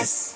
Express.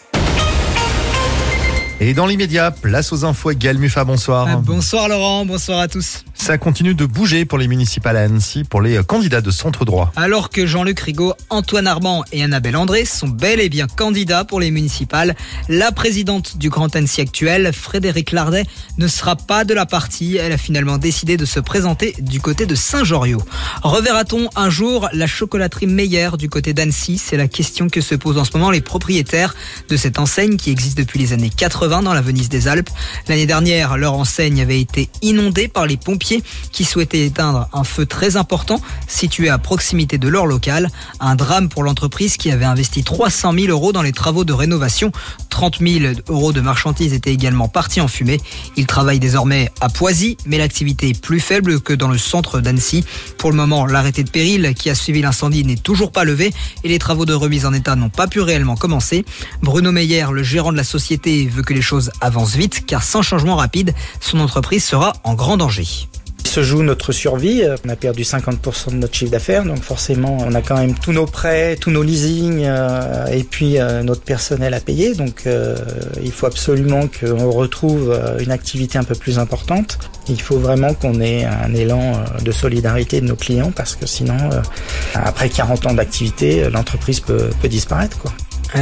Et dans l'immédiat, place aux infos avec Gaël Muffat, bonsoir. Bonsoir Laurent, bonsoir à tous. Ça continue de bouger pour les municipales à Annecy, pour les candidats de centre droit. Alors que Jean-Luc Rigaud, Antoine Armand et Annabelle André sont bel et bien candidats pour les municipales, la présidente du Grand Annecy actuel, Frédérique Lardet, ne sera pas de la partie. Elle a finalement décidé de se présenter du côté de Saint-Joriot. Reverra-t-on un jour la chocolaterie Meyer du côté d'Annecy? C'est la question que se posent en ce moment les propriétaires de cette enseigne qui existe depuis les années 80 dans la Venise des Alpes. L'année dernière, leur enseigne avait été inondée par les pompiers qui souhaitaient éteindre un feu très important situé à proximité de leur local. Un drame pour l'entreprise qui avait investi 300 000 € dans les travaux de rénovation. 30 000 € de marchandises étaient également partis en fumée. Ils travaillent désormais à Poisy, mais l'activité est plus faible que dans le centre d'Annecy. Pour le moment, l'arrêté de péril qui a suivi l'incendie n'est toujours pas levé et les travaux de remise en état n'ont pas pu réellement commencer. Bruno Meyer, le gérant de la société, veut que les choses avancent vite car sans changement rapide, son entreprise sera en grand danger. Se joue notre survie. On a perdu 50% de notre chiffre d'affaires, donc forcément on a quand même tous nos prêts, tous nos leasings et puis notre personnel à payer. Donc il faut absolument qu'on retrouve une activité un peu plus importante. Il faut vraiment qu'on ait un élan de solidarité de nos clients parce que sinon, après 40 ans d'activité, l'entreprise peut disparaître, quoi.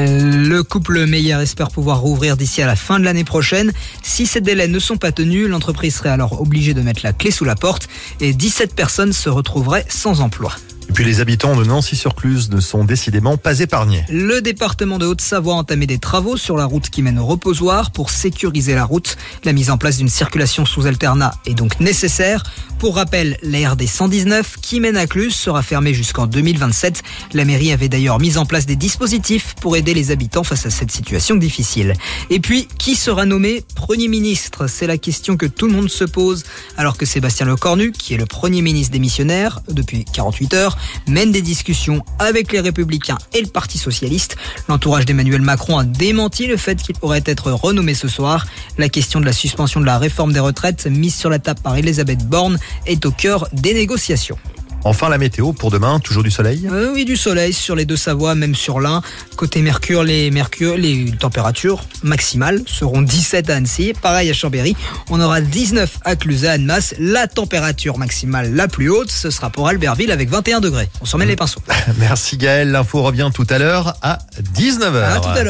Le couple Meyer espère pouvoir rouvrir d'ici à la fin de l'année prochaine. Si ces délais ne sont pas tenus, l'entreprise serait alors obligée de mettre la clé sous la porte et 17 personnes se retrouveraient sans emploi. Et puis les habitants de Nancy-sur-Cluse ne sont décidément pas épargnés. Le département de Haute-Savoie a entamé des travaux sur la route qui mène au reposoir pour sécuriser la route. La mise en place d'une circulation sous alternat est donc nécessaire. Pour rappel, la RD 119 qui mène à Cluse sera fermée jusqu'en 2027. La mairie avait d'ailleurs mis en place des dispositifs pour aider les habitants face à cette situation difficile. Et puis, qui sera nommé Premier ministre? C'est la question que tout le monde se pose. Alors que Sébastien Lecornu, qui est le Premier ministre démissionnaire depuis 48 heures, mène des discussions avec les Républicains et le Parti Socialiste. L'entourage d'Emmanuel Macron a démenti le fait qu'il pourrait être renommé ce soir. La question de la suspension de la réforme des retraites mise sur la table par Elisabeth Borne est au cœur des négociations. Enfin, la météo pour demain, toujours du soleil? Oui, du soleil sur les deux Savoies, même sur l'Ain. Côté Mercure, les températures maximales seront 17 à Annecy. Pareil à Chambéry, on aura 19 à Cluse, à Annemasse. La température maximale la plus haute, ce sera pour Albertville avec 21 degrés. On s'en met les pinceaux. Merci Gaël, l'info revient tout à l'heure à 19h. À tout à l'heure.